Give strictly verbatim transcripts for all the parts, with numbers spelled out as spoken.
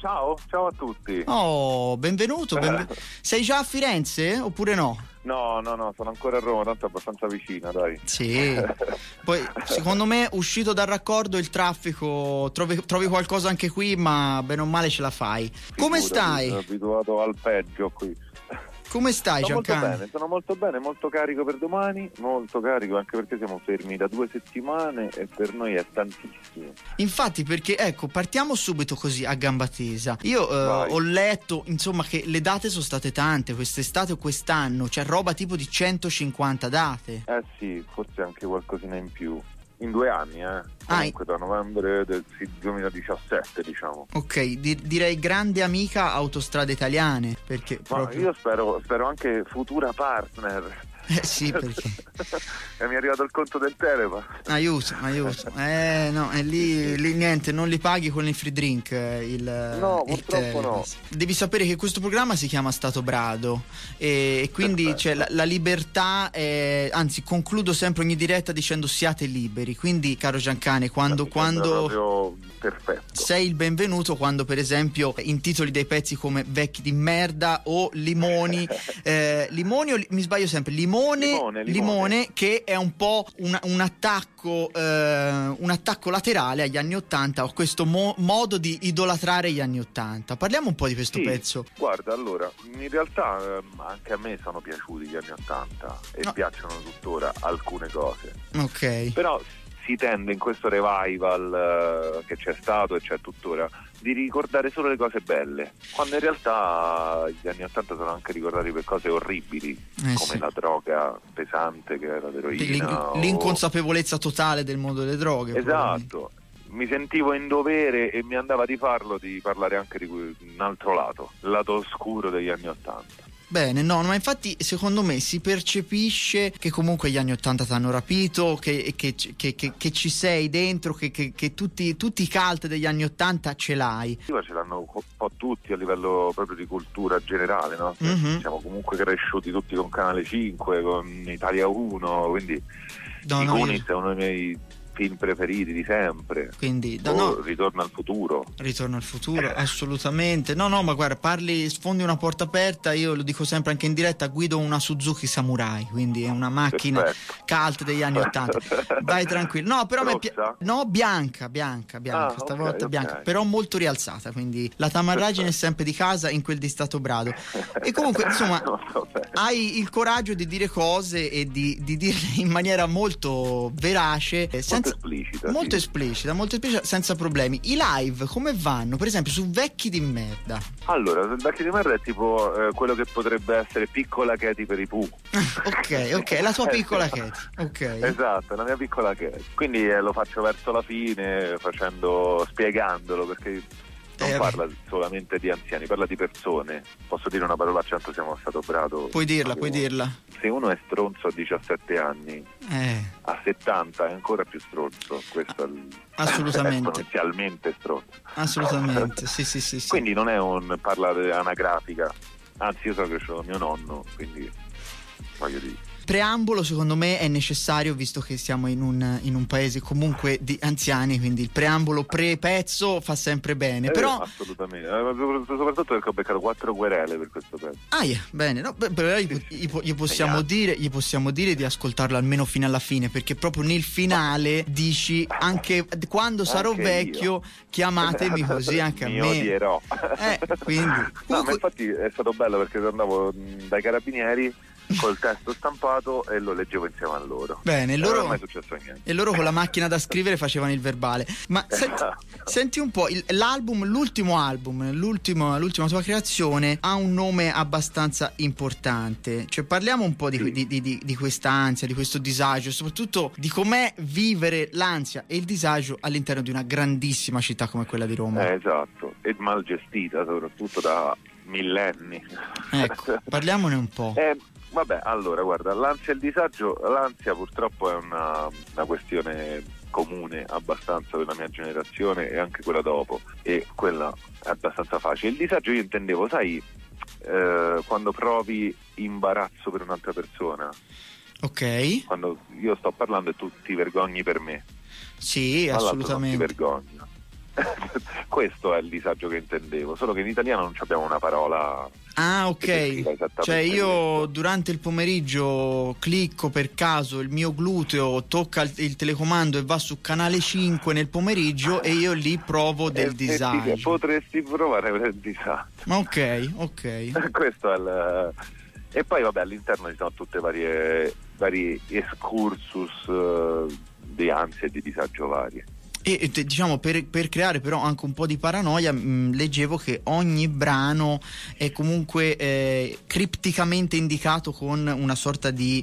Ciao, ciao a tutti. Oh, benvenuto. benve- Sei già a Firenze oppure no? No, no, no, sono ancora a Roma, tanto è abbastanza vicina, dai. Sì. Poi, secondo me, uscito dal raccordo il traffico, trovi, trovi qualcosa anche qui, ma bene o male ce la fai. Come Figurati, stai? Sono abituato al peggio qui. Come stai, Sono molto Giancarlo? bene, sono molto bene, molto carico per domani, molto carico anche perché siamo fermi da due settimane e per noi è tantissimo. Infatti, perché ecco, partiamo subito così a gamba tesa. Io eh, Vai. ho letto, insomma, che le date sono state tante quest'estate o quest'anno, cioè roba tipo di centocinquanta date. Eh sì, forse anche qualcosina in più. In due anni, eh. Ah, Comunque da novembre del sì, duemiladiciassette, diciamo. Ok, di- direi grande amica Autostrade Italiane, perché Ma proprio... io spero, spero anche futura partner. Eh sì, perché... E mi è arrivato il conto del Telepa. Aiuto, aiuto. Eh no, e lì, lì niente, non li paghi con il free drink eh, il No, il purtroppo no. Telepass. Devi sapere che questo programma si chiama Stato Brado e, e quindi Perfetto. c'è la, la libertà è, anzi concludo sempre ogni diretta dicendo siate liberi. Quindi caro Giancane, quando, Mi sembra quando proprio perfetto. sei il benvenuto, quando per esempio intitoli dei pezzi come Vecchi di merda o Limoni eh, Limoni o li- mi sbaglio sempre Limone Limone, limone. Limone, che è un po' un, un attacco eh, un attacco laterale agli anni ottanta, o questo mo- modo di idolatrare gli anni ottanta. Parliamo un po' di questo Sì, pezzo. guarda, allora, in realtà ehm, anche a me sono piaciuti gli anni ottanta e No. piacciono tuttora alcune cose. Ok. Però si tende in questo revival eh, che c'è stato e c'è tuttora di ricordare solo le cose belle, quando in realtà gli anni ottanta sono anche ricordati per cose orribili, Eh, come sì. la droga pesante che era l'eroina. L'in- o- l'inconsapevolezza totale del mondo delle droghe. probabilmente. Esatto, mi sentivo in dovere e mi andava di farlo, di parlare anche di que- un altro lato, il lato oscuro degli anni ottanta. Bene, no, ma infatti secondo me si percepisce che comunque gli anni ottanta ti hanno rapito, che, che- che- che- che ci sei dentro, che, che- che tutti, tutti i cult degli anni ottanta ce l'hai. Ce l'hanno un po' tutti a livello proprio di cultura generale, no? Mhm. Siamo comunque cresciuti tutti con Canale cinque, con Italia uno, quindi No, I no, Goonies io- è uno dei miei film preferiti di sempre. quindi no, O no, Ritorno al futuro. Ritorno al futuro, assolutamente. No, no, ma guarda, parli, sfondi una porta aperta, io lo dico sempre anche in diretta, guido una Suzuki Samurai, quindi è una macchina Perfetto. cult degli anni ottanta. Vai tranquillo. No, però a me pi- Rossa? no, bianca, bianca, bianca, Ah, stavolta ok, ok. bianca, però molto rialzata, quindi la tamarragine è sempre di casa in quel di Stato Brado. E comunque, insomma, Non so bene. hai il coraggio di dire cose e di, di dirle in maniera molto verace, eh, senza, esplicita, molto sì. esplicita, molto esplicita, senza problemi. I live come vanno? Per esempio su Vecchi di merda. Allora, il Vecchio di merda è tipo eh, quello che potrebbe essere Piccola Katy per i Pooh. Ok, ok, la tua Eh, piccola sì. Katy. Ok. Esatto, la mia piccola Katy. Quindi eh, lo faccio verso la fine, facendo, spiegandolo, perché non Eh, parla solamente di anziani, parla di persone. Posso dire una parolaccia, tanto siamo a Stato Brado. Puoi dirla, puoi dirla. Se uno è stronzo a diciassette anni, Eh, a settanta è ancora più stronzo. Questo è il- assolutamente. esponenzialmente stronzo. Assolutamente, sì, sì, sì, sì. Quindi non è un parla anagrafica, anzi io sono cresciuto da mio nonno, quindi voglio dire. Preambolo secondo me è necessario, visto che siamo in un, in un paese comunque di anziani, quindi il preambolo pre-pezzo fa sempre bene. Eh, Però assolutamente, eh, soprattutto perché ho beccato quattro querele per questo pezzo. ah, yeah, bene, no, beh, però gli, gli, gli possiamo Vediamo. dire, gli possiamo dire di ascoltarlo almeno fino alla fine, perché proprio nel finale dici anche quando sarò Anche vecchio io. chiamatemi così anche a Mi me. odierò. Eh, quindi No, ma comunque- infatti è stato bello perché andavo mh, dai carabinieri col testo stampato e lo leggevo insieme a loro. Bene, E loro- non è mai successo niente. E loro con la macchina da scrivere facevano il verbale. Ma senti, Esatto. senti un po', il- l'album, l'ultimo album, l'ultimo, l'ultima tua creazione ha un nome abbastanza importante. Cioè parliamo un po' di, Sì. di, di, di, di questa ansia, di questo disagio, soprattutto di com'è vivere l'ansia e il disagio all'interno di una grandissima città come quella di Roma. Eh, esatto, e mal gestita soprattutto da millenni. Ecco, parliamone un po'. Eh, vabbè, allora, guarda, l'ansia e il disagio, l'ansia purtroppo è una, una questione comune abbastanza per la mia generazione e anche quella dopo, e quella è abbastanza facile. Il disagio io intendevo, sai, eh, quando provi imbarazzo per un'altra persona, Ok, quando io sto parlando e tu ti vergogni per me, sì, ma l'altro non ti assolutamente. vergogna. Questo è il disagio che intendevo, solo che in italiano non abbiamo una parola. Ah, ok. Cioè io questo. Durante il pomeriggio clicco per caso, il mio gluteo tocca il, il telecomando e va su canale cinque nel pomeriggio e io lì provo del e, disagio. E potresti provare del disagio. Ok, ok. Questo è il... E poi vabbè, all'interno ci sono tutte varie vari excursus uh, di ansia e di disagio varie. E diciamo per, per creare però anche un po' di paranoia mh, leggevo che ogni brano è comunque eh, cripticamente indicato con una sorta di,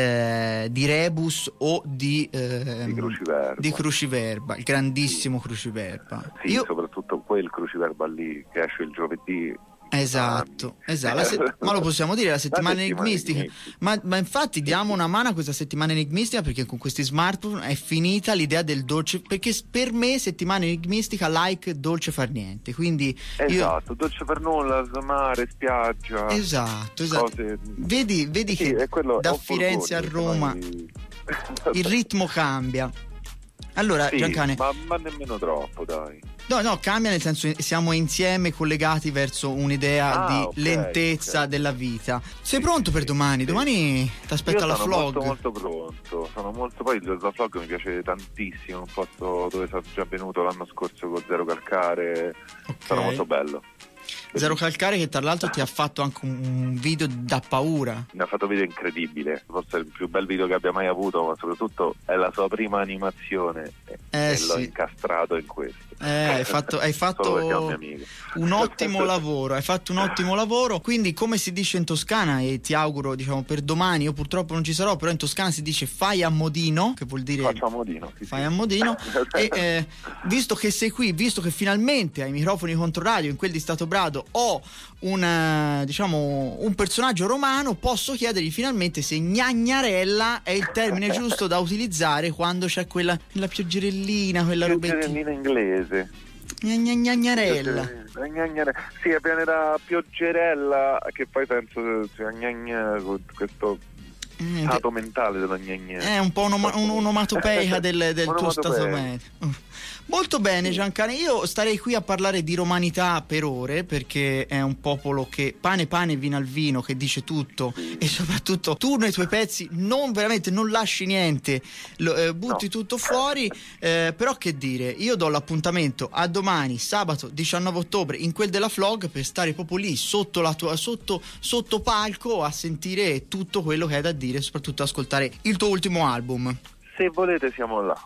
eh, di rebus o di, eh, di, cruciverba. di cruciverba, il grandissimo sì. cruciverba. Sì, Io... soprattutto quel cruciverba lì che esce il giovedì. Esatto, esatto. La se- ma lo possiamo dire, la settimana, la settimana enigmistica. enigmistica. Ma, ma infatti diamo una mano a questa settimana enigmistica, perché con questi smartphone è finita l'idea del dolce, perché per me settimana enigmistica like dolce far niente. Quindi esatto, io... dolce per nulla, mare, spiaggia. Esatto, esatto. Cose... Vedi, vedi sì, che quello, da Firenze a Roma mai... il ritmo cambia. Allora, sì, Giancane, ma, ma nemmeno troppo, dai. No, no, cambia nel senso siamo insieme collegati verso un'idea ah, di okay, lentezza okay. della vita. Sei sì, pronto sì, per domani? Sì. Domani ti aspetta la vlog. Sono molto molto pronto, sono molto poi la vlog mi piace tantissimo, un posto dove sono già venuto l'anno scorso con Zero Calcare, okay. Sarà molto bello. Zero Calcare che tra l'altro ti ha fatto anche un video da paura. Mi ha fatto un video incredibile, forse il più bel video che abbia mai avuto, ma soprattutto è la sua prima animazione eh, e sì. l'ho incastrato in questo. Eh, hai fatto, hai fatto un ottimo lavoro, hai fatto un ottimo lavoro, quindi come si dice in Toscana, e ti auguro diciamo per domani, io purtroppo non ci sarò, però in Toscana si dice fai a modino, che vuol dire faccio a modino, sì, fai sì. a modino e eh, visto che sei qui, visto che finalmente ai microfoni Controradio in quel di Stato Brado ho una, diciamo, un personaggio romano, posso chiedergli finalmente se gnaggnarella è il termine giusto da utilizzare quando c'è quella la pioggerellina, quella robettina. Pioggerellina inglese. Gnagnarella. Sì, appena da pioggerella, che poi penso sia gnagna, questo eh, stato mentale della gnagna. È un po' un'oma- un'onomatopeica del, del tuo stato mentale. Molto bene Giancane, io starei qui a parlare di romanità per ore, perché è un popolo che pane pane vino al vino, che dice tutto sì. E soprattutto tu nei tuoi pezzi non veramente non lasci niente, lo, eh, butti no. tutto fuori, eh, però che dire, io do l'appuntamento a domani sabato diciannove ottobre in quel della vlog per stare proprio lì sotto la tua sotto, sotto palco a sentire tutto quello che hai da dire e soprattutto ascoltare il tuo ultimo album. Se volete siamo là.